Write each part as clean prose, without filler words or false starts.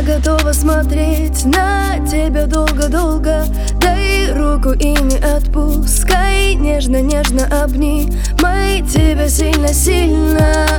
готова смотреть на тебя долго-долго. Дай руку и не отпускай, нежно-нежно обнимай. Тебя сильно-сильно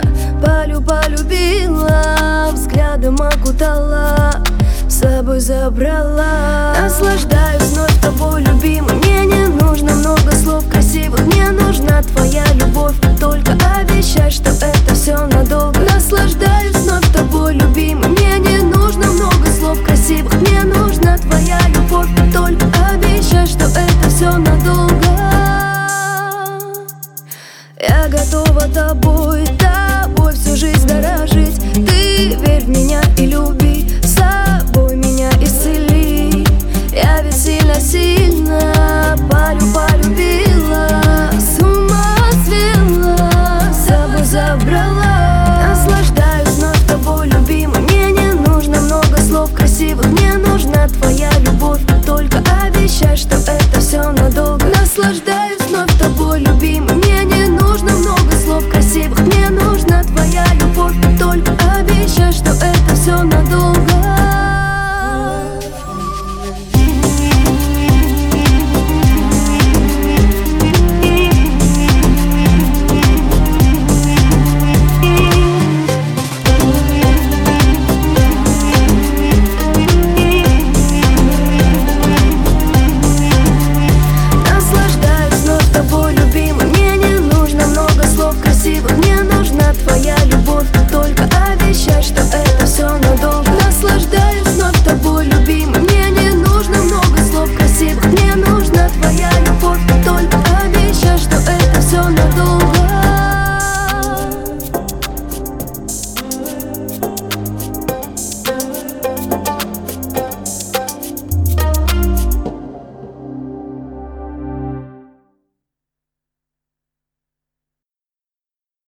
полюбила, взглядом окутала, с собой забрала. Наслаждаюсь вновь тобой, любимый. Мне не нужно много слов красивых, мне нужна твоя любовь. Только обещай, что это все надолго. Наслаждаюсь вновь тобой, любимый. Мне не нужно много слов красивых, мне нужна твоя любовь. Только обещай, что это все надолго. Я готова тобой всю жизнь дорожить. Ты верь в меня и люби, собой меня исцели. Я ведь сильно-сильно полюбила, с ума свела, с собой забрала. Наслаждаюсь вновь тобой, любимый. Мне не нужно много слов красивых, мне нужна твоя любовь. Только обещай, что это все надолго. Наслаждаюсь